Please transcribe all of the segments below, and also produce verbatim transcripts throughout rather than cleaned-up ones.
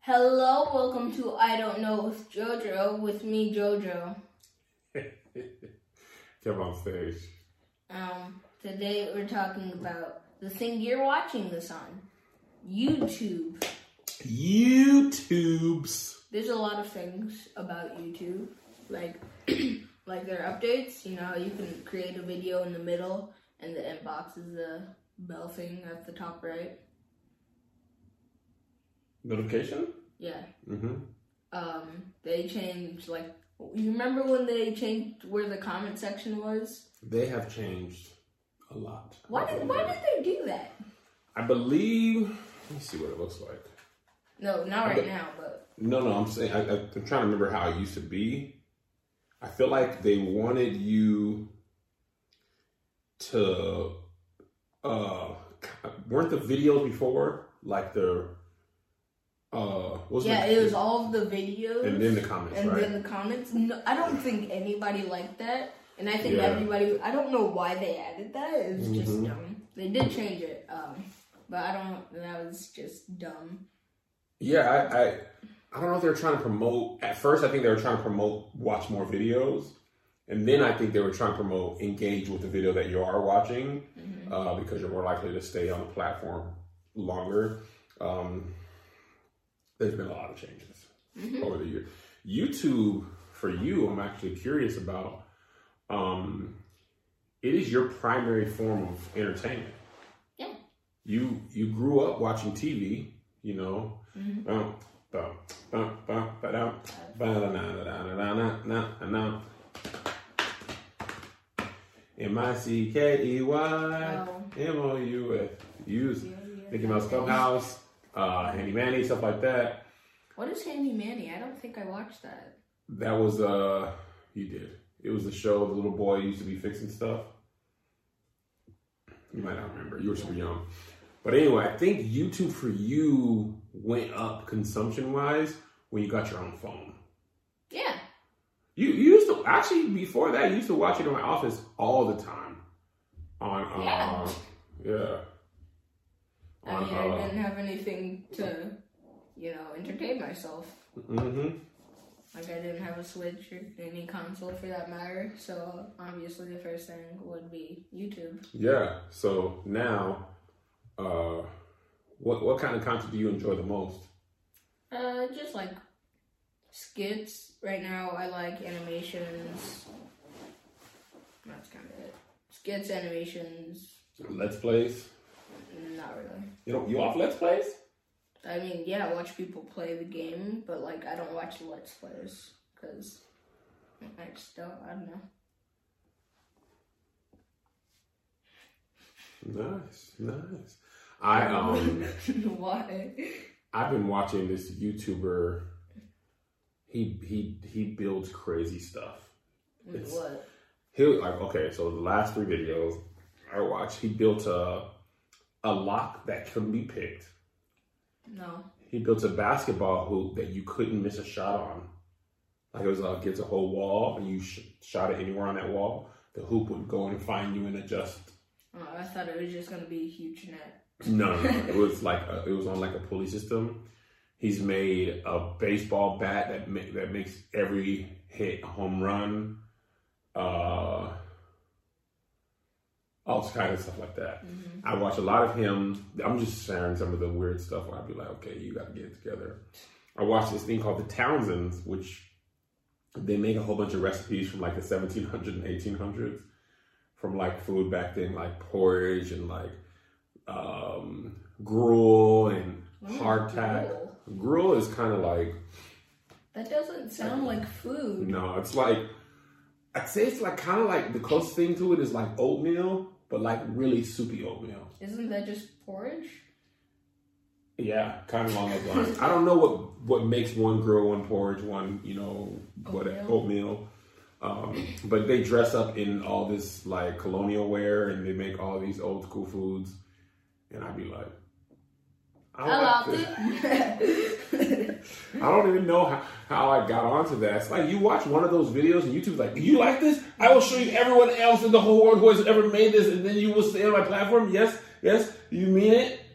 Hello, welcome to I Don't Know with JoJo, with me, JoJo. Come on stage. Um, today we're talking about the thing you're watching this on, YouTube. YouTubes. There's a lot of things about YouTube, like like their updates. You know, you can create a video in the middle, and the inbox is the bell thing at the top right. Notification? Yeah. Mm-hmm. Um, they changed, like, you remember when they changed where the comment section was? They have changed a lot. Why did Why did they do that? I believe. Let me see what it looks like. No, not right now, but No, no. I'm saying I, I, I'm trying to remember how it used to be. I feel like they wanted you to. Uh, weren't the videos before like the. Uh, wasn't yeah, it, it was all of the videos and then the comments, and right? then the comments. No, I don't think anybody liked that, and I think Yeah. everybody. I don't know why they added that. It was just Mhm. dumb. They did change it, um, but I don't. That was just dumb. Yeah, I, I, I don't know if they were trying to promote. At first, I think they were trying to promote watch more videos, and then I think they were trying to promote engage with the video that you are watching, Mm-hmm. uh, because you're more likely to stay on the platform longer. Um, there's been a lot of changes Mm-hmm. over the year. YouTube, for you, I'm actually curious about. Um, it is your primary form of entertainment. Yeah. You you grew up watching T V, you know. Mm-hmm. Bum, bum, bum, bum, ba-dum, ba-da-na-na-na-na-na-na. M I C K E Y M O U S. Use Mickey Mouse Clubhouse, uh, Handy Manny, stuff like that. What is Handy Manny? I don't think I watched that. That was, uh, you did. It was the show the little boy used to be fixing stuff. You might not remember. You were super young. But anyway, I think YouTube for you went up consumption-wise when you got your own phone. Yeah. You, you used to, actually, before that, you used to watch it in my office all the time. On, uh, Yeah. yeah. I On, mean, uh, I didn't have anything to, you know, entertain myself. mm-hmm. Like, I didn't have a Switch or any console for that matter, so obviously the first thing would be YouTube. Yeah. So now, uh, what what kind of content do you enjoy the most? Uh, just like skits. Right now, I like animations. That's kind of it. Skits, animations. Let's plays. Not really. You don't you off Let's plays? I mean, yeah, I watch people play the game, but like I don't watch Let's Plays because I just don't. I don't know. Nice, nice. I um Why? I've been watching this YouTuber. He he he builds crazy stuff. It's- What? He like okay, so the last three videos I watched, he built a a lock that couldn't be picked. No. He built a basketball hoop that you couldn't miss a shot on. Like it was uh, against a whole wall, and you sh- shot it anywhere on that wall, the hoop would go and find you and adjust. Oh, I thought it was just gonna be a huge net. No, no, no. It was like a, it was on like a pulley system. He's made a baseball bat that ma- that makes every hit a home run. Uh, all kind of stuff like that. Mm-hmm. I watch a lot of him. I'm just sharing some of the weird stuff where I'd be like, okay, you got to get it together. I watched this thing called the Townsends, which they make a whole bunch of recipes from like the seventeen hundreds and eighteen hundreds from like food back then, like porridge and like um, gruel and What hardtack. gruel? Gruel is kind of like, That doesn't sound like food. no, it's like, I'd say it's like kind of like the closest thing to it is like oatmeal, but like really soupy oatmeal. Isn't that just porridge? Yeah, kind of along those lines. I don't know what, what makes one gruel, one porridge, one, you know, what Oatmeal. oatmeal. Um, but they dress up in all this like colonial wear and they make all these old school foods. And I'd be like, I, I like love this. it. I don't even know how, how I got onto that. It's like you watch one of those videos and YouTube's like, you like this? I will show you everyone else in the whole world who has ever made this, and then you will stay on my platform. Yes, yes, you mean it?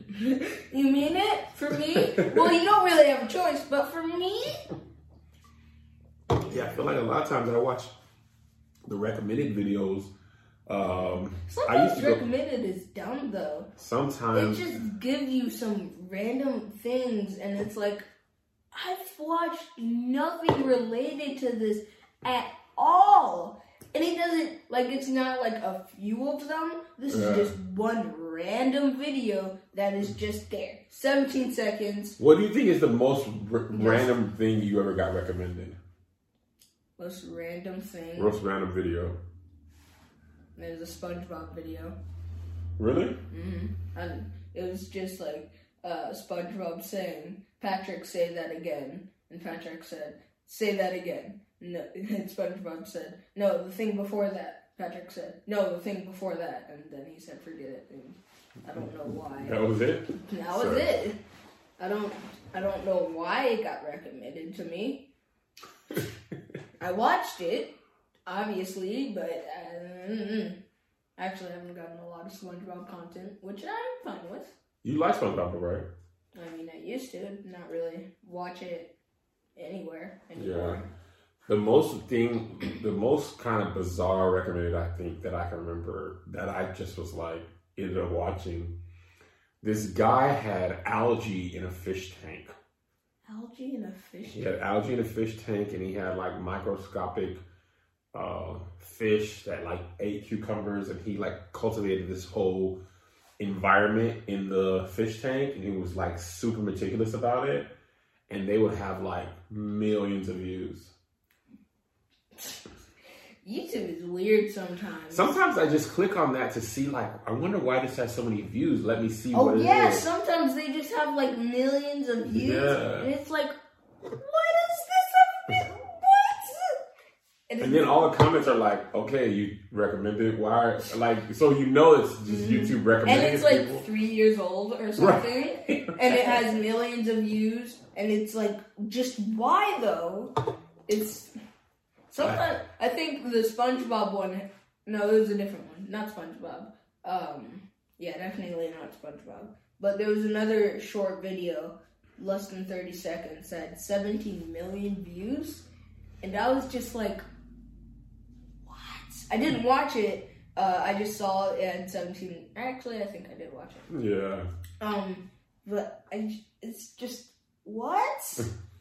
You mean it? For me? Well, you don't really have a choice, but for me? Yeah, I feel like a lot of times I watch the recommended videos. Um, Sometimes I used to go, recommended is dumb though. Sometimes It just gives you some random things, and it's like, I've watched nothing related to this at all. And it doesn't, like, it's not like a few of them. This Yeah. is just one random video that is just there. seventeen seconds. What do you think is the most r- random thing you ever got recommended? Most random thing. Most random video. There's a SpongeBob video. Really? Mm-hmm. And it was just like uh, SpongeBob saying, Patrick, say that again. And Patrick said, say that again. No, and SpongeBob said, no, the thing before that. Patrick said, no, the thing before that. And then he said, forget it. And I don't know why. That was it? That was Sorry. it. I don't, I don't know why it got recommended to me. I watched it, obviously, but uh, I actually haven't gotten a lot of SpongeBob content, which I'm fine with. You like SpongeBob, right? I mean, I used to not really watch it anywhere anymore. Yeah. The most thing, the most kind of bizarre recommended, I think, that I can remember that I just was like, ended up watching. This guy had algae in a fish tank. Algae in a fish He had algae in a fish tank, and he had like microscopic uh, fish that like ate cucumbers, and he like cultivated this whole environment in the fish tank, and he was like super meticulous about it, and they would have like millions of views. YouTube is weird sometimes. Sometimes I just click on that to see, like, I wonder why this has so many views. Let me see Oh what it yeah, is. sometimes they just have like millions of views, Yeah. and it's like, what is this? What? And then all the comments are like, okay, you recommended, why? Like, so you know it's just YouTube recommending And it's like people. three years old or something, Right. and it has millions of views, and it's like, just why though? It's sometimes I think the SpongeBob one. No, it was a different one, not SpongeBob. Um, yeah, definitely not SpongeBob. But there was another short video, less than thirty seconds, that had seventeen million views, and I was just like, what? I didn't watch it. Uh, I just saw it had seventeen. Actually, I think I did watch it. Yeah. Um, but I, it's just what?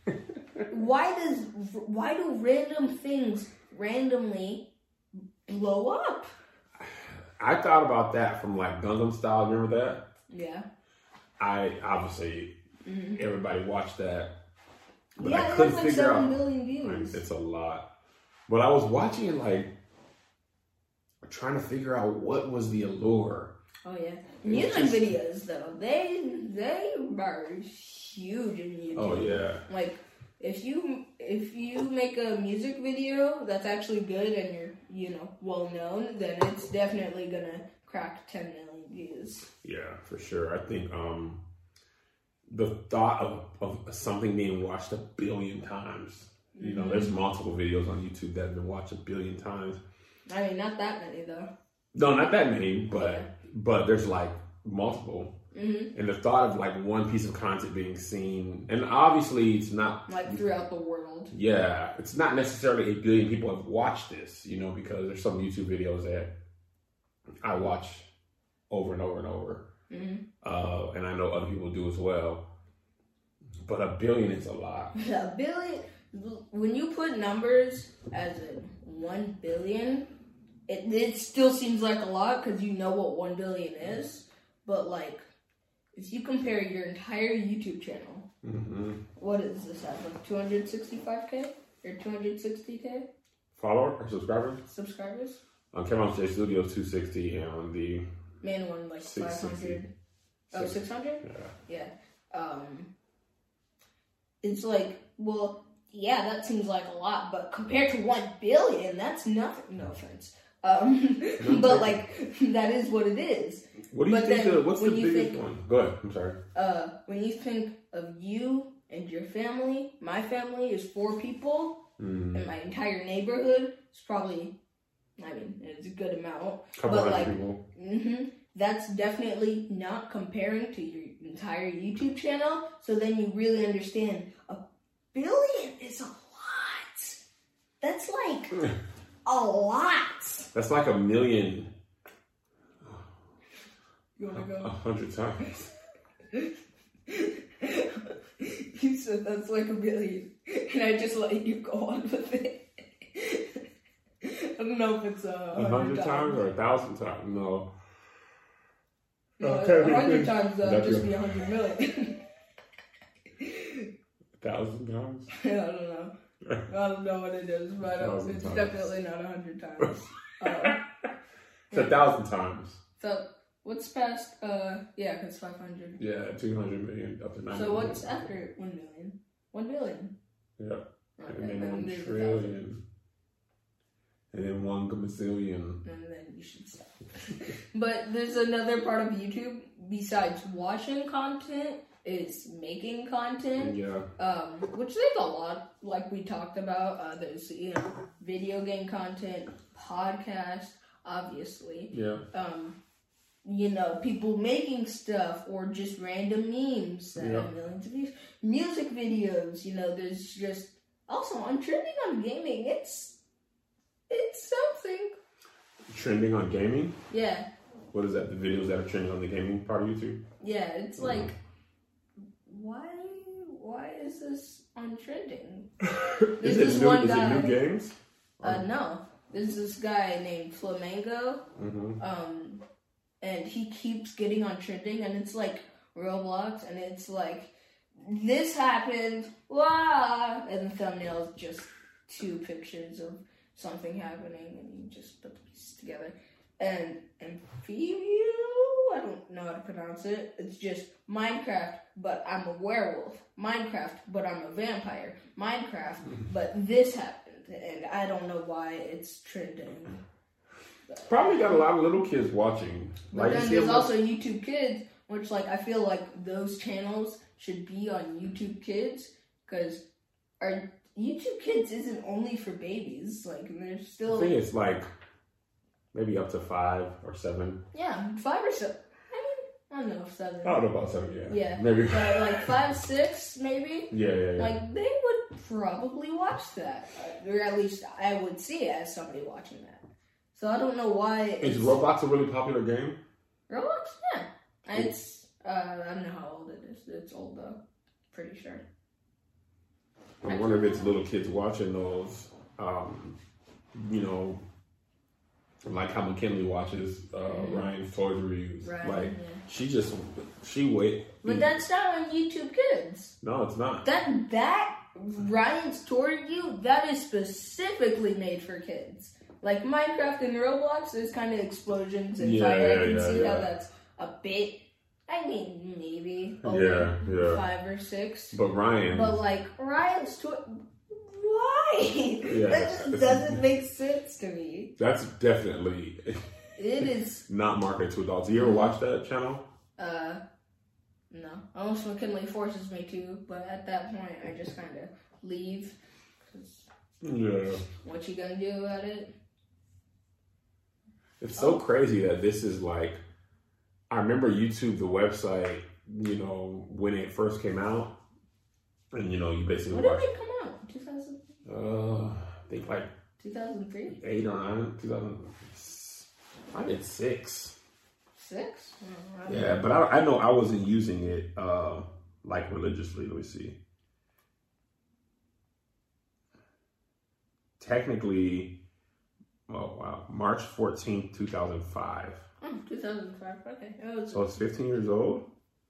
Why does why do random things randomly blow up? I thought about that from like Gangnam Style. Remember that? Yeah. I obviously Mm-hmm. everybody watched that, but yeah, I it couldn't has like figure seven out. million Like, views. it's a lot. But I was watching it like trying to figure out what was the allure. Oh yeah, music just- videos though they they are huge in YouTube. Oh yeah. Like if you if you make a music video that's actually good and you're you know well known, then it's definitely gonna crack ten million views. Yeah, for sure. I think um, the thought of, of something being watched a billion times. You know, there's multiple videos on YouTube that have been watched a billion times. I mean, not that many though. No, not that many, but Yeah. but there's like multiple. Mm-hmm. And the thought of like one piece of content being seen, and obviously it's not Like throughout the world. Yeah, it's not necessarily a billion people have watched this, you know, because there's some YouTube videos that I watch over and over and over. Mm-hmm. Uh, and I know other people do as well. But a billion is a lot. A billion. When you put numbers as in one billion, it it still seems like a lot because you know what one billion is. But like, if you compare your entire YouTube channel, Mm-hmm. what is this at? Like two hundred sixty-five K or two hundred sixty K Follower or subscribers? subscribers? On Kevin J Studios two sixty and on the Main one like five six sixty. hundred. Oh, six hundred? Yeah. Yeah. Um, it's like, well, yeah, that seems like a lot, but compared to one billion, that's nothing. No offense. Um, but like, that is what it is. What do you But think? then The, what's the when you biggest think- one? Go ahead. I'm sorry. Uh, when you think of you and your family, my family is four people, Mm, and my entire neighborhood is probably, I mean, it's a good amount. couple but hundred like, people. hmm that's definitely not comparing to your entire YouTube channel. So then you really understand a billion is a lot. That's like a lot. That's like a million. You want to go? A hundred times. You said that's like a billion, and I just let you go on with it. I don't know if it's a A hundred times or a thousand times. No. No, Okay, a hundred times that would that's just your- be a hundred million. A thousand times. I don't know. I don't know what it is, but uh, Thousand it's times. definitely not a hundred times. Uh, It's a thousand times. so what's past? Uh, yeah, cause five hundred. Yeah, two hundred million up to nine. So what's after one million? One billion. Yeah, Okay, and then then one there's a thousand. trillion, and then one gazillion. And then you should stop. But there's another part of YouTube besides watching content is making content. Yeah, Um, which there's a lot, like we talked about. Uh, there's you know video game content, podcast, obviously. yeah. Um, you know, people making stuff or just random memes that Yeah. have millions of views. Music videos, you know, there's just also on trending on gaming. It's it's something. Trending on gaming. Yeah, What is that? The videos that are trending on the gaming part of YouTube. yeah. It's Mhm. like, why why is this on trending? is This it is new? one Is guy- it new games? Uh, no, there's this guy named Flamingo. Mm-hmm. Um, and he keeps getting on trending, and it's like Roblox, and it's like, this happened, wow, and the thumbnail is just two pictures of something happening, and you just put the pieces together. And Amphibio, I don't know how to pronounce it, it's just Minecraft, but I'm a werewolf. Minecraft, but I'm a vampire. Minecraft, but this happened, and I don't know why it's trending. Probably got a lot of little kids watching. But Like you then see there's them- also YouTube Kids, which like I feel like those channels should be on YouTube Kids because our YouTube Kids isn't only for babies. Like there's I still think it's like maybe up to five or seven. yeah five or so. I mean I don't know if seven. I don't know about seven. Yeah. Yeah. Maybe. But like five six maybe. Yeah, yeah, yeah. Like they would probably watch that, or at least I would see it as somebody watching that. So I don't know why. Is it's- Roblox a really popular game? Roblox? Yeah. And it's, uh, I don't know how old it is. It's old though. Pretty sure. I wonder if it's little kids watching those. Um, you know, like how McKinley watches uh, Mhm. Ryan's toys reviews. Right. Like yeah. she just she wait. But that's not on YouTube Kids. No, it's not. That, that, Ryan's tour review, that is specifically made for kids. Like Minecraft and Roblox, there's kind of explosions and Yeah, fire. I can yeah, see yeah. how that's a bit, I mean, maybe Yeah, over yeah. five or six. But Ryan, But like Ryan's tour, why? Yeah, that just it's- doesn't make sense to me. that's definitely It is, not marketed to adults. You ever watch that channel? uh, no. Almost McKinley forces me to, but at that point, I just kind of leave. Cause Yeah. what you gonna do about it? It's so crazy that this is like, I remember YouTube, the website, you know, when it first came out, and you know, you basically When did watch, it come out? two thousand? uh, I think like two thousand three? eight or nine, two thousand, I did six. Six? Oh, I don't Yeah, know. but I, I know I wasn't using it, uh, like religiously. Let me see. Technically, oh wow, March fourteenth, two thousand five. Oh, two thousand five. Okay. It was, So it's fifteen years old?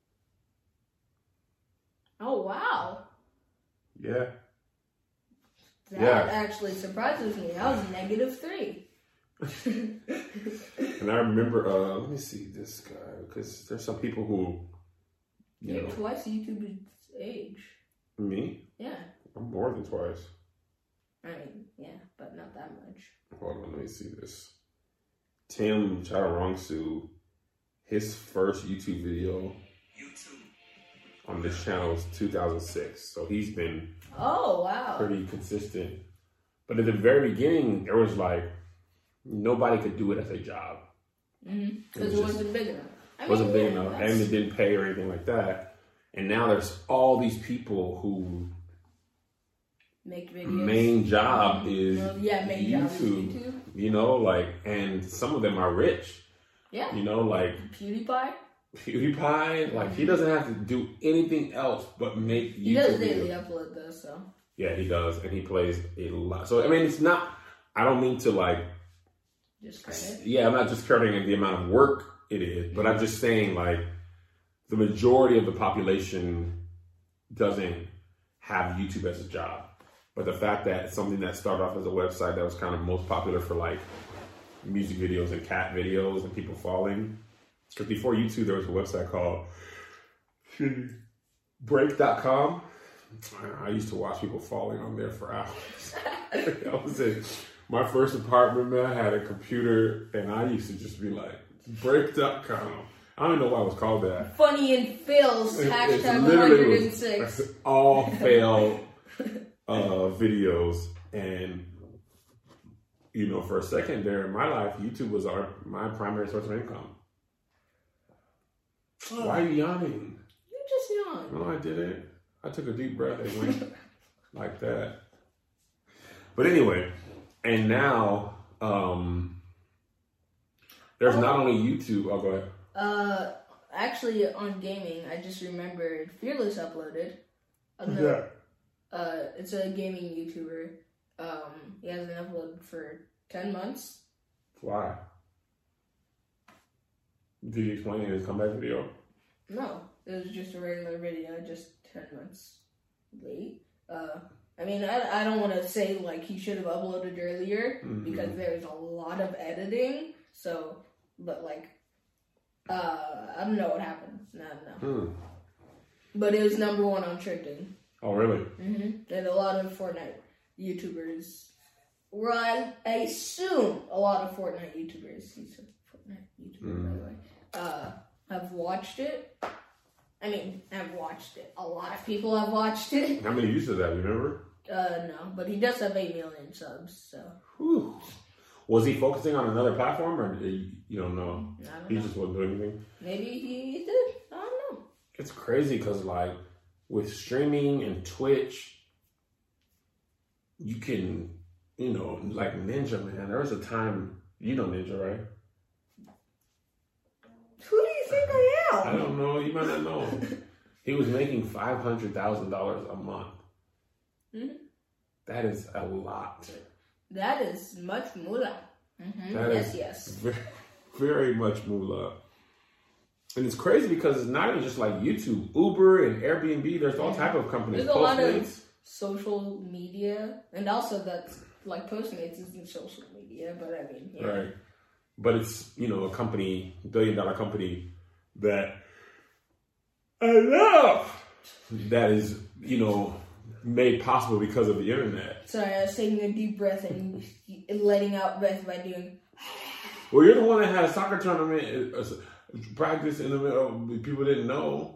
oh, wow. Yeah. That Yeah. actually surprises me. I was negative three. And I remember, uh, let me see this guy, because there's some people who, you You're know, twice YouTube's age. me, Yeah. I'm more than twice. I mean, yeah, but not that much. Hold on, let me see this. Tim Chaturangsu, his first YouTube video on this channel was two thousand six. So he's been Oh, wow. pretty consistent. But at the very beginning, there was like, nobody could do it as a job. Mm-hmm. Because it, it wasn't big enough. I wasn't mean, big yeah, enough, that's... and it didn't pay or anything like that. And now there's all these people who make videos. Main job is well, yeah, main YouTube, job is YouTube. You know, like, and some of them are rich. Yeah. You know, like PewDiePie. PewDiePie, like he doesn't have to do anything else but make YouTube. He does videos. daily upload though, so. Yeah, he does, and he plays a lot. So I mean, it's not. I don't mean to like. Just credit. Yeah, I'm not just crediting the amount of work it is, but I'm just saying like the majority of the population doesn't have YouTube as a job. But the fact that it's something that started off as a website that was kind of most popular for like music videos and cat videos and people falling. Because before YouTube, there was a website called break dot com. I used to watch people falling on there for hours. That was it. My first apartment, man, had a computer, and I used to just be like, break dot com. I don't know why it was called that. Funny and fails, It- hashtag it's one literally hundred six. was all fail uh, videos. And, you know, for a second there in my life, YouTube was our my primary source of income. Oh. Why are you yawning? You just yawned. No, I didn't. I took a deep breath and went like that. But anyway, and now um, there's oh. not only YouTube. Oh, go ahead. Uh, actually, on gaming, I just remembered Fearless uploaded. Another, yeah. Uh, it's a gaming YouTuber. Um, he hasn't uploaded for ten months. Why? Did you explain in his comeback video? No, it was just a regular video, just ten months late. Uh, I mean, I, I don't want to say like he should have uploaded earlier mm-hmm. because there's a lot of editing. So, but like, uh, I don't know what happened. No, no. Hmm. But it was number one on trending. Oh, really? Mm-hmm. And a lot of Fortnite YouTubers, well, I, I assume a lot of Fortnite YouTubers, he's a Fortnite YouTuber, mm. by the way, uh, have watched it. I mean, have watched it. A lot of people have watched it. How many views does that, you remember? Uh, no, but he does have eight million subs, so. Whew. Was he focusing on another platform, or you don't know? I don't he know. just wasn't doing anything? Maybe he did. I don't know. It's crazy because, like, with streaming and Twitch, you can, you know, like Ninja, man. There was a time, you know Ninja, right? Who do you think I am? I don't know. You might not know. He was making five hundred thousand dollars a month. Mm-hmm. That is a lot. That is much moolah. Mm-hmm. That yes, is yes. Very, very much moolah. And it's crazy because it's not even just like YouTube, Uber and Airbnb. There's all type of companies. There's a lot of social media, and also that's like Postmates isn't social media, but I mean, yeah. Right. But it's, you know, a company, billion dollar company that I love that is, you know, made possible because of the internet. Sorry, I was taking a deep breath and letting out breath by doing. Well, you're the one that had a soccer tournament uh, practice in the middle. People didn't know.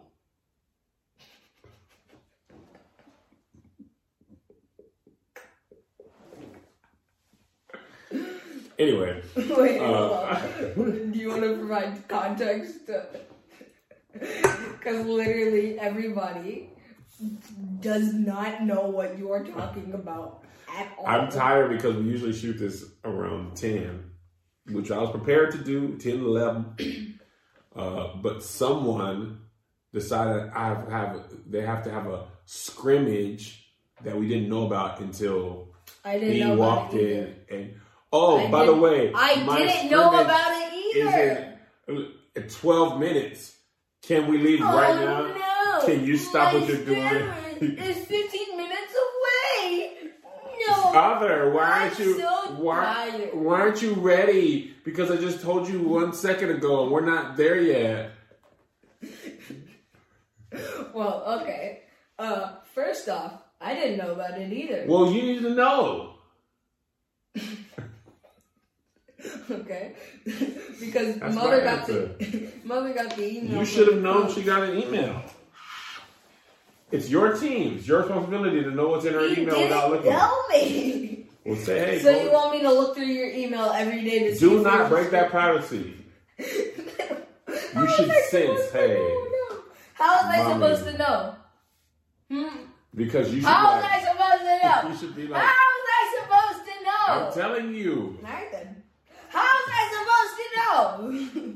Anyway. Wait, uh, do you want to provide context? Because literally everybody does not know what you are talking about at all. I'm tired because we usually shoot this around ten, which I was prepared to do, ten, eleven. Uh, but someone decided I have, have they have to have a scrimmage that we didn't know about until I didn't he know walked about it in. And oh, I by the did, way, I my didn't know about it either. Is in, in twelve minutes. Can we leave oh, right now? No. Can you stop my what you're doing? It's fifteen minutes away. No. Other, why aren't I'm you so why, tired. why aren't you ready? Because I just told you one second ago and we're not there yet. Well, okay. Uh, first off, I didn't know about it either. Well, you need to know. Okay. Because That's mother my got the mother got the email. You should have known she got an email. It's your team. It's your responsibility to know what's in her you email didn't without looking. Tell me. Well, say hey. So go. you want me to look through your email every day to see? Do if not you're break that privacy. You should sense, hey. How was I Mommy. supposed to know? Hmm? Because you should How be was like, I supposed to know? you should be like, How was I supposed to know? I'm telling you. Alright then. How was I supposed to know?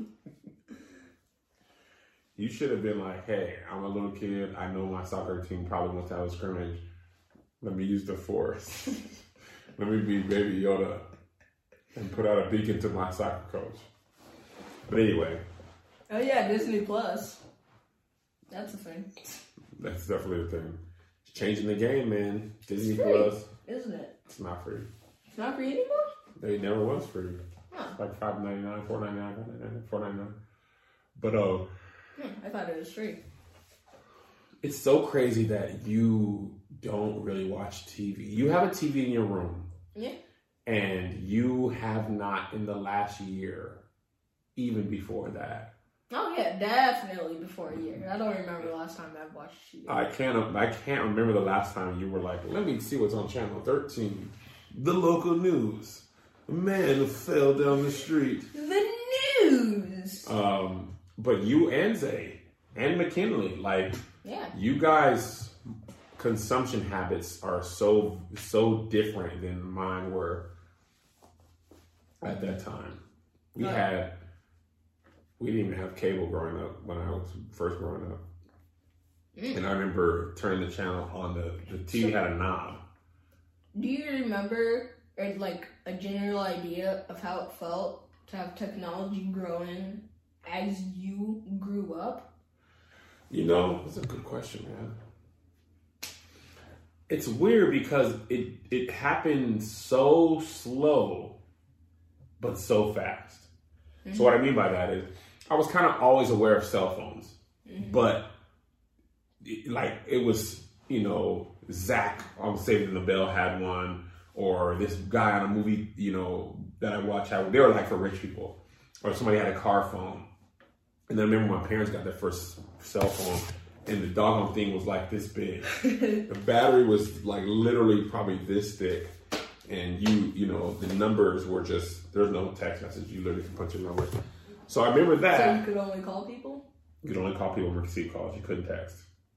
You should have been like, hey, I'm a little kid. I know my soccer team probably wants to have a scrimmage. Let me use the force. Let me be Baby Yoda and put out a beacon to my soccer coach. But anyway. Oh yeah, Disney Plus. That's a thing. That's definitely a thing. It's changing the game, man. Disney It's free, Plus. isn't it? It's not free. It's not free anymore? It never was free. Huh. It's like five ninety-nine, four ninety-nine, four ninety-nine. But uh Hmm, I thought it was free. it's so crazy that you don't really watch T V. You have a T V in your room. Yeah. And you have not in the last year, even before that. Oh yeah, definitely before a year. I don't remember the last time I've watched T V. I can't I can't remember the last time you were like, let me see what's on channel thirteen. The local news. A man who fell down the street. The news. Um, but you and Zay and McKinley, like Yeah. you guys' consumption habits are so so different than mine were at that time. We Right. had we didn't even have cable growing up when I was first growing up. Mm. And I remember turning the channel on, the the T V So- had a knob. Do you remember, or like a general idea of how it felt to have technology growing as you grew up? You know, that's a good question, man. It's weird because it it happened so slow, but so fast. Mm-hmm. So what I mean by that is, I was kind of always aware of cell phones, Mm-hmm. but it, like it was, you know, Zach on Saved in the Bell had one, or this guy on a movie, you know, that I watched had. They were like for rich people, or somebody had a car phone. And then I remember my parents got their first cell phone, and the doggone thing was like this big. The battery was like literally probably this thick, and you, you know, the numbers were just, there's no text message. You literally can punch your number. So I remember that. So you could only call people? You could only call people and receive calls. You couldn't text.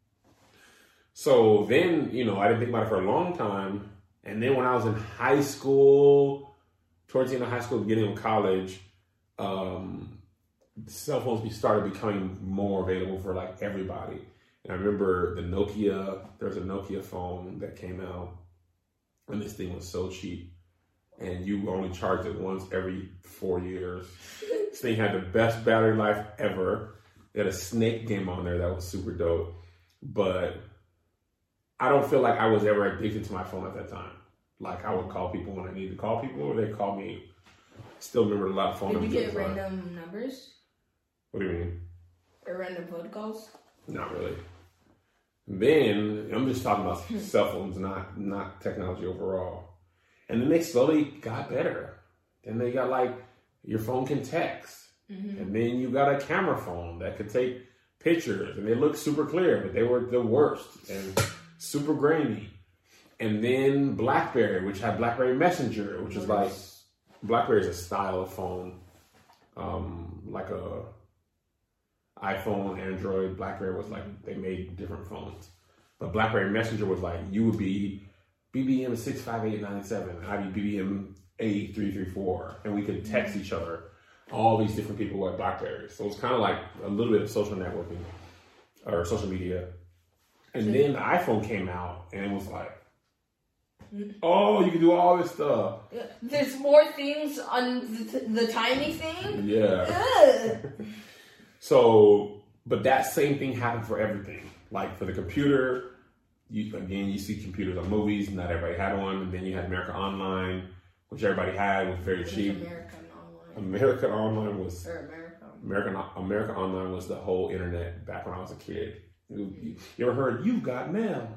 So then, you know, I didn't think about it for a long time. And then when I was in high school, towards the end of high school, beginning of college, um, cell phones started becoming more available for like everybody. And I remember the Nokia, there was a Nokia phone that came out, and this thing was so cheap. And you only charged it once every four years. This thing had the best battery life ever. It had a Snake game on there that was super dope. But I don't feel like I was ever addicted to my phone at that time. Like I would call people when I needed to call people, or they call me. Still remember a lot of phone Did you numbers. get at the time. random numbers? What do you mean? Or random phone calls? Not really. Then I'm just talking about cell phones, not not technology overall. And then they slowly got better. Then they got like your phone can text, Mm-hmm. and then you got a camera phone that could take pictures, and they look super clear, but they were the worst and super grainy. And then BlackBerry, which had BlackBerry Messenger, which is like BlackBerry is a style of phone, um, like a iPhone, Android. BlackBerry was like they made different phones, but BlackBerry Messenger was like you would be B B M six five eight nine seven, I'd be B B M eight three three four, and we could text each other. All these different people who had BlackBerries, so it was kind of like a little bit of social networking or social media. And then the iPhone came out, and it was like, oh, you can do all this stuff. There's more things on the, the tiny thing? Yeah. Ugh. So, but that same thing happened for everything. Like for the computer, you again, you see computers on movies. Not everybody had one. And then you had America Online, which everybody had. It was very It was cheap. American Online. America Online was Or America. American America Online was the whole internet back when I was a kid. You, you ever heard "You've Got Mail"?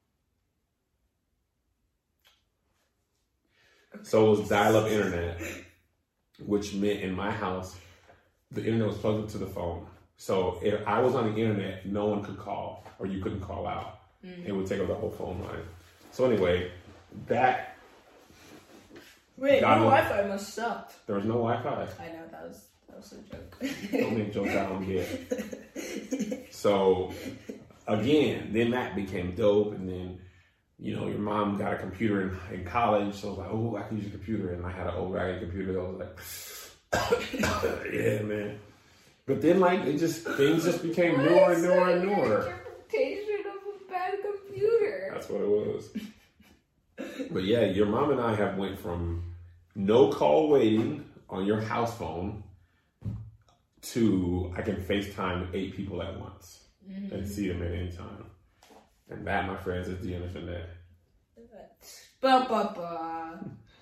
So it was dial-up internet, which meant in my house, the internet was plugged into the phone. So if I was on the internet, no one could call, or you couldn't call out. Mm-hmm. It would take up the whole phone line. So anyway, that Wait, no Got it. Wi-Fi must sucked. there was no Wi-Fi. I know, that was That was a joke. Don't make jokes I don't get. So, again, then that became dope. And then, you know, your mom got a computer in, in college. So I was like, oh, I can use a computer. And I had an old ragged computer. So I was like, yeah, man. But then, like, it just, things just became What newer and is newer and your newer. interpretation of a bad computer? That's what it was. But yeah, your mom and I have went from no call waiting on your house phone to I can FaceTime eight people at once mm-hmm. and see them at any time. And that, my friends, is the internet. Ba ba ba.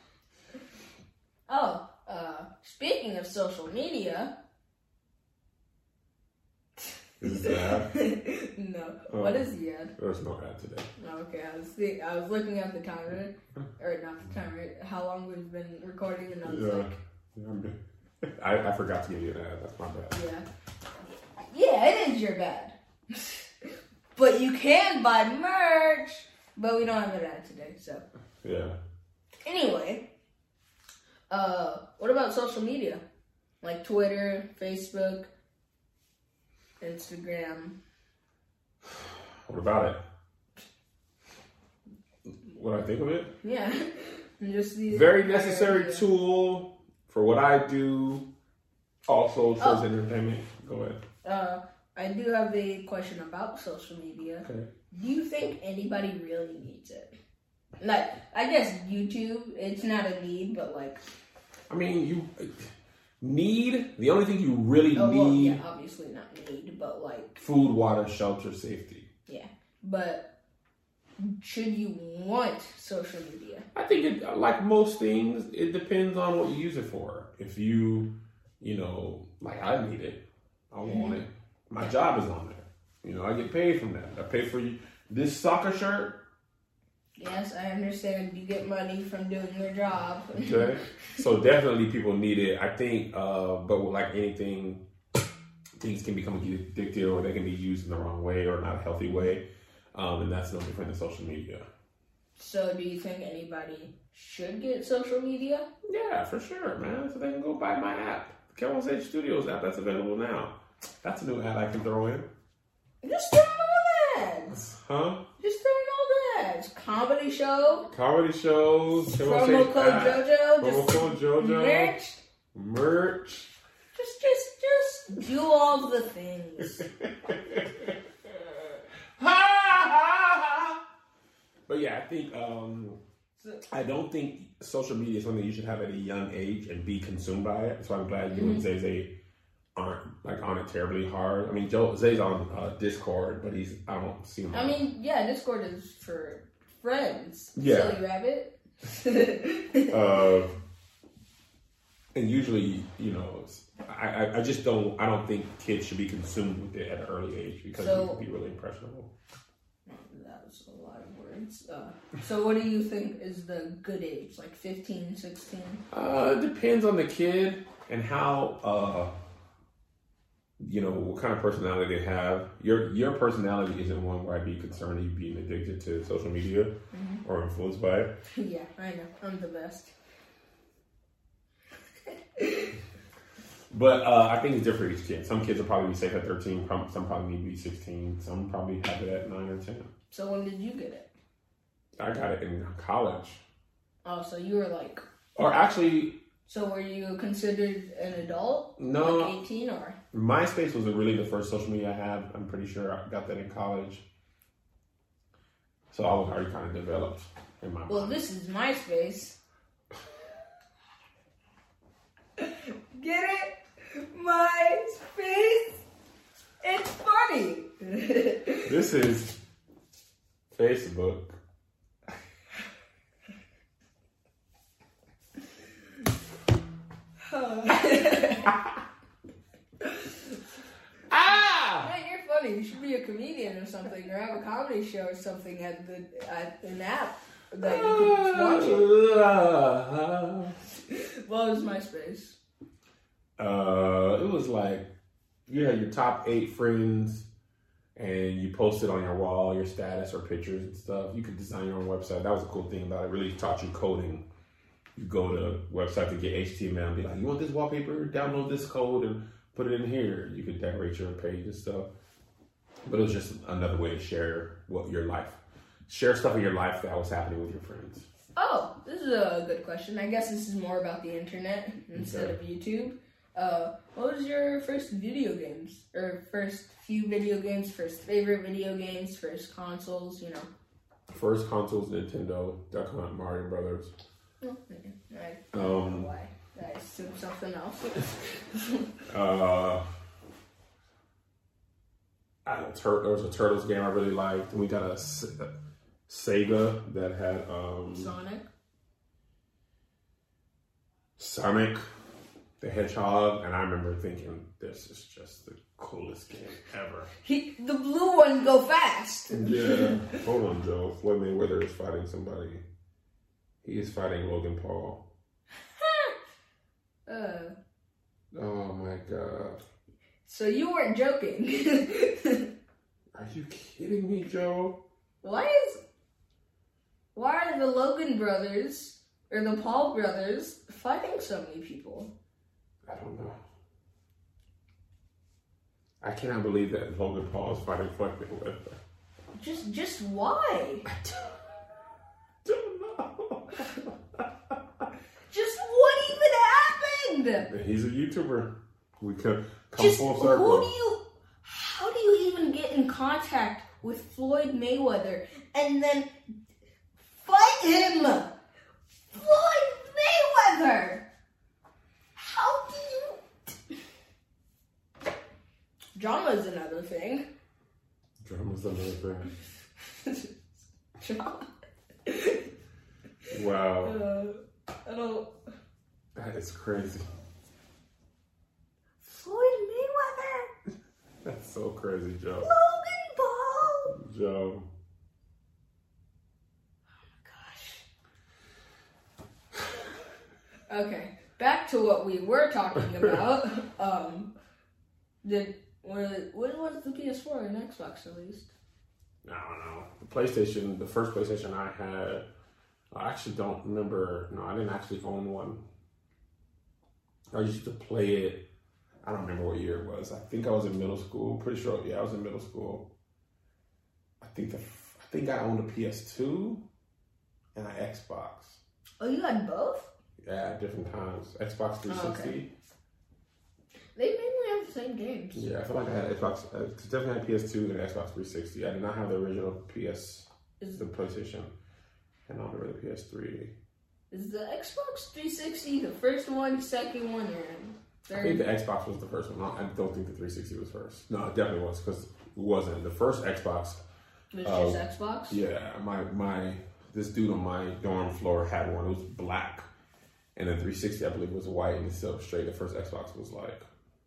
Oh, uh, speaking of social media. Is this an ad? No. Oh, what is the ad? There's no ad today. Oh, okay, I was think, I was looking at the timer, or not the timer, how long we've been recording, and I was yeah. like, yeah I, I forgot to give you an ad. That's my bad. Yeah, yeah, it is your bad. But you can buy merch, but we don't have an ad today, so yeah. Anyway, uh, what about social media, like Twitter, Facebook, Instagram? What about it? What I think of it? Yeah. Just the very necessary tool for what I do. Also shows oh. entertainment. Go ahead. Uh, I do have a question about social media. Okay. Do you think anybody really needs it? Like, I guess YouTube, it's not a need, but like... I mean, you... Need, the only thing you really oh, need... Well, yeah, obviously not need, but like... Food, water, shelter, safety. Yeah, but should you want social media? I think, it, like most things, it depends on what you use it for. If you, you know, like I need it, I want it. My job is on there. You know, I get paid from that. I pay for you. This soccer shirt... Yes, I understand you get money from doing your job. Okay. So definitely people need it. I think, uh, but with like anything, things can become addictive or they can be used in the wrong way or not a healthy way. Um, and that's no different than social media. So do you think anybody should get social media? Yeah, for sure, man. So they can go buy my app. The Kelvin's Edge Studios app that's available now. That's a new ad I can throw in. Just throw in all ads. Huh? Just throw in all ads. Comedy show. Comedy shows. Promo code JoJo. Promo code JoJo. Merch. Merch. Just, just, just do all the things. But yeah, I think um, I don't think social media is something you should have at a young age and be consumed by it. So I'm glad you mm-hmm. and Zay Zay aren't like on it terribly hard. I mean, Joe Zay's on uh, Discord, but he's I don't see him. I on. mean, yeah, Discord is for friends. Yeah, Silly rabbit. uh, and usually, you know, I, I I just don't I don't think kids should be consumed with it at an early age because so, you can be really impressionable. That was a lot of words. Uh, so what do you think is the good age? Like fifteen, sixteen? Uh, it depends on the kid and how, uh, you know, what kind of personality they have. Your your personality isn't one where I'd be concerned of you being addicted to social media mm-hmm. or influenced by it. Yeah, I know. I'm the best. But uh, I think it's different for each kid. Some kids will probably be safe at thirteen. Some probably need to be sixteen. Some probably have it at nine or ten. So when did you get it? I got it in college. Oh, so you were like... Or actually... So were you considered an adult? No. Like eighteen or? MySpace was really the first social media I had. I'm pretty sure I got that in college. So I was already kind of developed in my Well, mind. this is MySpace. Get it? MySpace? It's funny. This is Facebook. Ah! Man, you're funny. You should be a comedian or something, or have a comedy show or something at the at an app that you can watch it. What was MySpace? Uh, it was like you had your top eight friends, and you posted on your wall your status or pictures and stuff. You could design your own website. That was a cool thing about it. It really taught you coding you go to a website to get H T M L and be like, you want this wallpaper? Download this code and put it in here. You could decorate your page and stuff. But it was just another way to share what your life, share stuff in your life that was happening with your friends. Oh, this is a good question. I guess this is more about the internet instead Okay. of YouTube. Uh, what was your first video games? Or first few video games, first favorite video games, first consoles, you know? First consoles, Nintendo, Duck Hunt, Mario Brothers. Oh, okay. I don't Um, know why. I assumed something else. Uh, I don't know, Tur- there was a Turtles game I really liked. And we got a, S- a Sega that had um, Sonic. Sonic the Hedgehog, and I remember thinking, this is just the coolest game ever. He, the blue one go fast. Yeah. Hold on, Joe. Floyd Mayweather is fighting somebody. He is fighting Logan Paul. uh, Oh my god. so you weren't joking. Are you kidding me, Joe? Why is why are the Logan brothers or the Paul brothers fighting so many people? I don't know. I cannot believe that Logan Paul is fighting Floyd Mayweather. Just just why? I don't know. Just what even happened? He's a YouTuber. We could come Just full who circle. do you how do you even get in contact with Floyd Mayweather and then fight him? Floyd Mayweather! How do you Drama is another thing. Drama's another thing. Drama. Wow. Uh, I don't That is crazy. Floyd Mayweather! That's so crazy, Joe. Logan Paul! Joe. Gosh. Okay, back to what we were talking about. um, did was when was the P S four and Xbox released? I don't know. The PlayStation, the first PlayStation I had, I actually don't remember. No, I didn't actually own one. I used to play it. I don't remember what year it was. I think I was in middle school. Pretty sure. Yeah, I was in middle school. I think the I think I owned a P S two and an Xbox. Oh, you had both? Yeah, at different times. Xbox three sixty. Oh, okay. They mainly have the same games. Yeah, I feel like I had Xbox. I definitely had P S two and Xbox three sixty. I did not have the original P S, Is, the PlayStation, and I don't remember the P S three. is the Xbox three sixty the first one, second one, or I think the third? Xbox was the first one. I don't think the three sixty was first. No, it definitely was because it wasn't. The first Xbox, It was Oh, just Xbox? yeah, my my this dude on my dorm floor had one. It was black, and the three sixty I believe was white and it's still straight. The first Xbox was like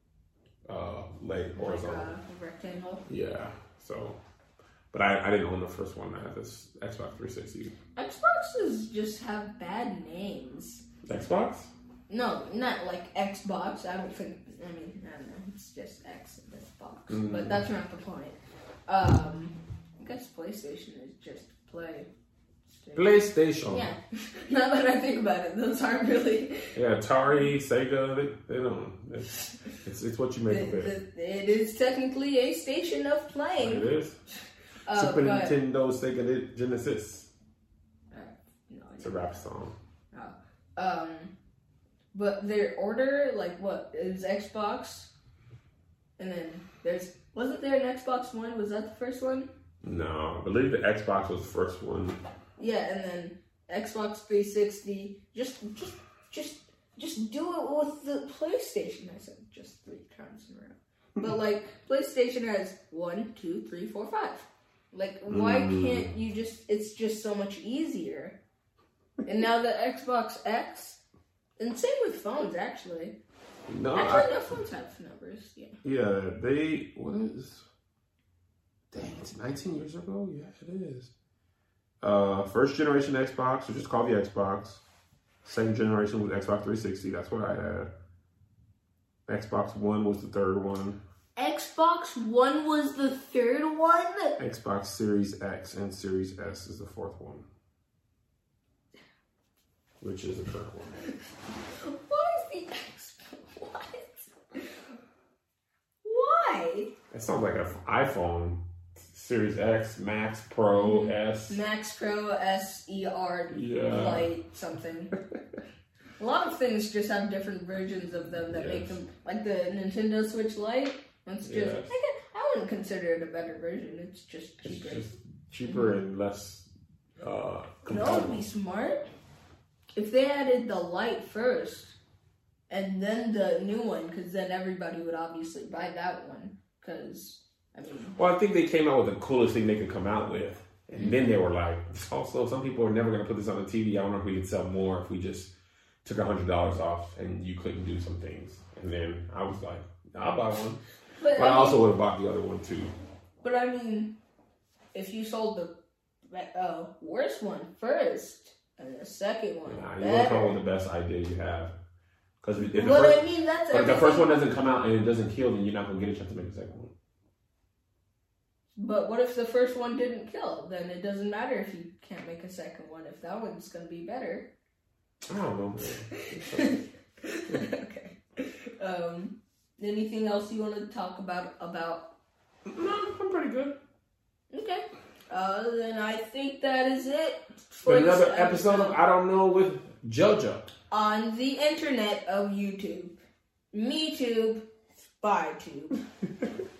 uh laid Like horizontal. a rectangle. Yeah, so, but I, I didn't own the first one. I had this Xbox three sixty. Xboxes just have bad names. Xbox? No, not like Xbox. I would think. I mean, I don't know. It's just X in this box, Mm. but that's not the point. Um, I guess PlayStation is just play. PlayStation. Yeah. Now that I think about it, those aren't really. Yeah, Atari, Sega, they, they don't. It's, it's it's what you make of It, it. it, it is technically a station of It playing. is. Uh, Super but, Nintendo, Sega Genesis. uh, no, It's a rap song. Um, but their order, like what is Xbox, and then there's wasn't there an Xbox One? Was that the first one? No, I believe the Xbox was the first one. Yeah, and then Xbox three sixty. Just, just, just, just do it with the PlayStation. I said just three times in a row. But like PlayStation has one, two, three, four, five. Like, why Mm. can't you just? It's just so much easier. And now the Xbox X, and same with phones actually. No, Actually, I, no phones have numbers. Yeah. yeah, they what is? Dang, it's nineteen years ago. Yeah, it is. Uh, first generation Xbox, which is called the Xbox. Second generation was Xbox three sixty. That's what I had. Xbox One was the third one. Xbox One was the third one. Xbox Series X and Series S is the fourth one. which is the current one. Why is the X? What? Why? It sounds like an iPhone. Series X, Max, Pro, mm-hmm. S. Max, Pro, S, E, R, yeah. Lite, something. A lot of things just have different versions of them that yes. make them, like the Nintendo Switch Lite. It's just, yes. I, can, I wouldn't consider it a better version. It's just cheaper. It's just cheaper mm-hmm. and less uh, compatible. You know what would be smart? If they added the Lite first, and then the new one, because then everybody would obviously buy that one, because... I mean, well, I think they came out with the coolest thing they could come out with. And mm-hmm. then they were like, also, some people are never going to put this on the T V. I don't know if we could sell more if we just took one hundred dollars off and you couldn't do some things. And then I was like, I'll buy one. But, but I, I mean, also would have bought the other one too. But I mean, if you sold the uh, worst one first and the second one, nah, you want to come up with the best idea you have. Because if the, well, first, I mean, that's like the first one doesn't come out and it doesn't kill, then you're not going to get a chance to make a second one. But what if the first one didn't kill? Then it doesn't matter if you can't make a second one, if that one's going to be better. I don't know. Okay. Um, anything else you want to talk about? about? No, I'm pretty good. Okay. Uh, then I think that is it for another episode of I Don't Know with JoJo. On the internet of YouTube. MeTube. SpyTube.